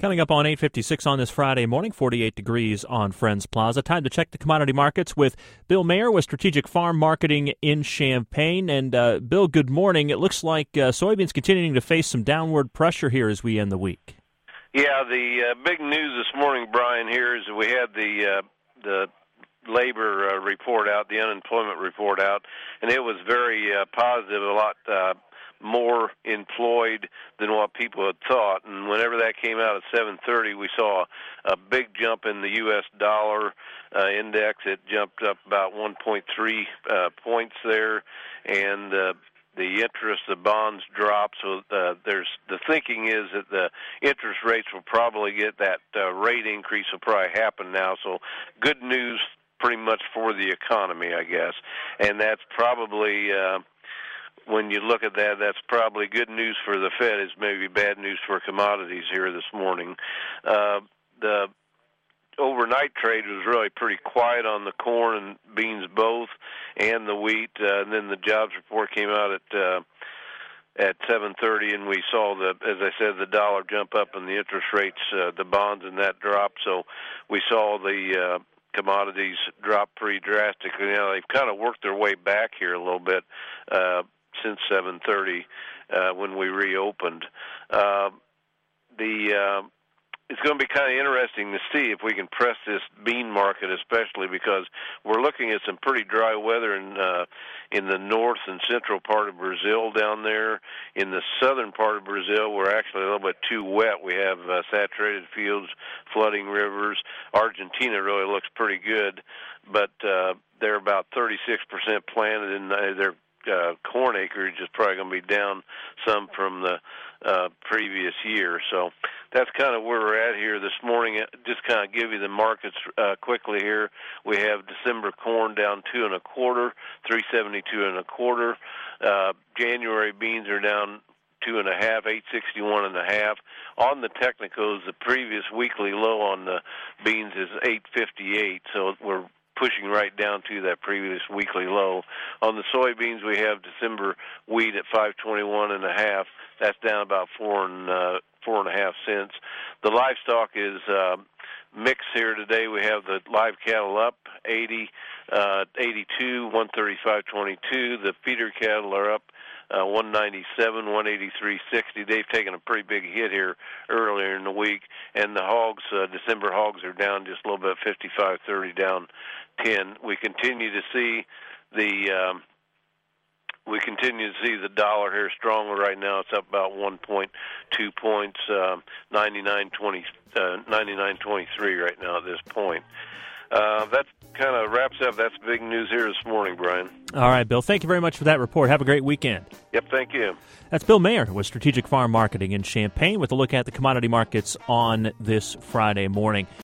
Coming up on 8:56 on this Friday morning, 48 degrees on Friends Plaza. Time to check the commodity markets with Bill Mayer with Strategic Farm Marketing in Champaign. And Bill, good morning. It looks like soybeans continuing to face some downward pressure here as we end the week. Yeah, the big news this morning, Brian, here is that we had the labor report out, the unemployment report out, and it was very positive, a lot more employed than what people had thought. And whenever that came out at 7:30, we saw a big jump in the U.S. dollar index. It jumped up about 1.3 points there, and the interest, the bonds dropped. So the thinking is that the interest rates will probably get that rate increase will probably happen now. So good news pretty much for the economy, I guess. And that's probably when you look at that, that's probably good news for the Fed. It's maybe bad news for commodities here this morning. The overnight trade was really pretty quiet on the corn and beans both, and the wheat. And then the jobs report came out at 7:30, and we saw as I said, the dollar jump up and the interest rates, the bonds, and that drop. So we saw the commodities drop pretty drastically. Now they've kind of worked their way back here a little bit since 7:30 when we reopened. It's going to be kind of interesting to see if we can press this bean market, especially because we're looking at some pretty dry weather in the north and central part of Brazil down there. In the southern part of Brazil, we're actually a little bit too wet. We have saturated fields, flooding rivers. Argentina really looks pretty good, but they're about 36% planted in their corn acreage is probably going to be down some from the previous year. So that's kind of where we're at here this morning. Just kind of give you the markets quickly here. We have December corn down 2 1/4, 372 1/4. January beans are down 2 1/2, 861 1/2. On the technicals, the previous weekly low on the beans is 858. So we're pushing right down to that previous weekly low. On the soybeans, we have December wheat at 521 1/2. That's down about 4 1/2 cents. The livestock is mixed here today. We have the live cattle up 82, 135.22. The feeder cattle are up 197, 183.60. They've taken a pretty big hit here earlier in the week. And the hogs, December hogs, are down just a little bit, 55.30, down 10. We continue to see the dollar here stronger right now. It's up about 1.2 points, 99.23 right now at this point. That kind of wraps up. That's big news here this morning, Brian. All right, Bill. Thank you very much for that report. Have a great weekend. Yep, thank you. That's Bill Mayer with Strategic Farm Marketing in Champaign with a look at the commodity markets on this Friday morning.